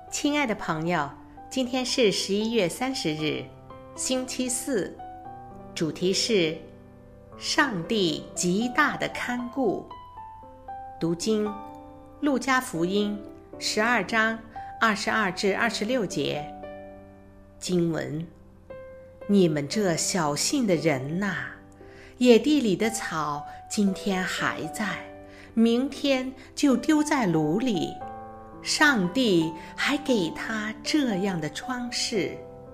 亲爱的朋友，今天是11月30日，星期四，主题是上帝极大的看顾。读经路加福音12章22至26节。经文：你们这小信的人哪，野地里的草今天还在，明天就丢在炉里，上帝还给他这样的装饰。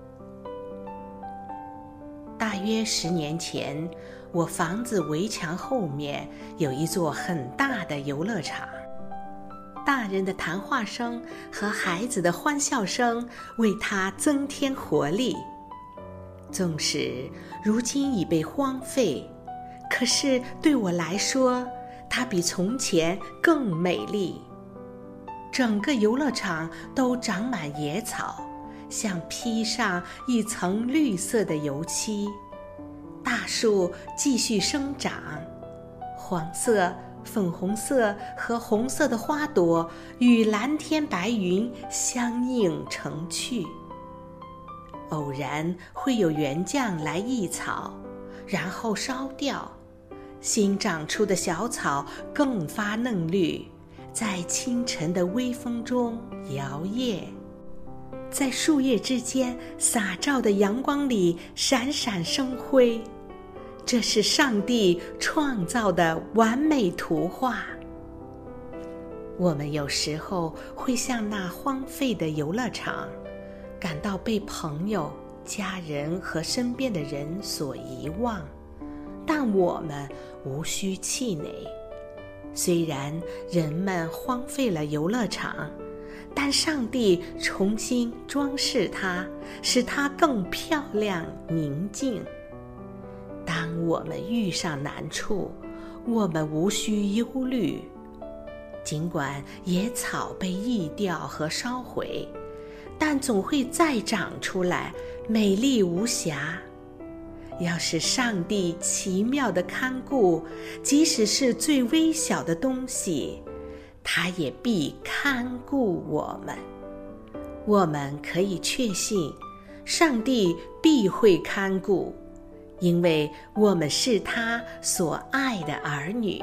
大约10年前，我房子围墙后面有一座很大的游乐场，大人的谈话声和孩子的欢笑声为它增添活力。纵使如今已被荒废，可是对我来说，它比从前更美丽。整个游乐场都长满野草，像披上一层绿色的油漆。大树继续生长，黄色、粉红色和红色的花朵与蓝天白云相映成趣。偶然会有园匠来刈草，然后烧掉，新长出的小草更发嫩绿，在清晨的微风中摇曳，在树叶之间洒照的阳光里闪闪生辉。这是上帝创造的完美图画。我们有时候会像那荒废的游乐场，感到被朋友、家人和身边的人所遗忘，但我们无需气馁。虽然人们荒废了游乐场，但上帝重新装饰它，使它更漂亮宁静。当我们遇上难处，我们无需忧虑。尽管野草被刈掉和烧毁，但总会再长出来，美丽无瑕。要是上帝奇妙的看顾，即使是最微小的东西，他也必看顾我们。我们可以确信，上帝必会看顾，因为我们是他所爱的儿女。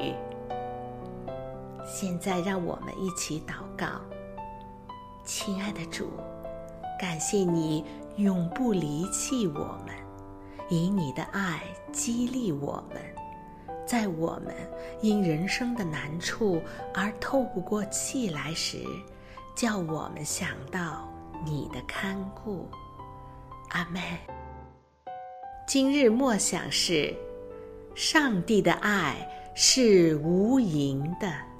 现在让我们一起祷告。亲爱的主，感谢你永不离弃我们，以你的爱激励我们，在我们因人生的难处而透不过气来时，叫我们想到你的看顾。阿们。今日默想是：上帝的爱是无垠的。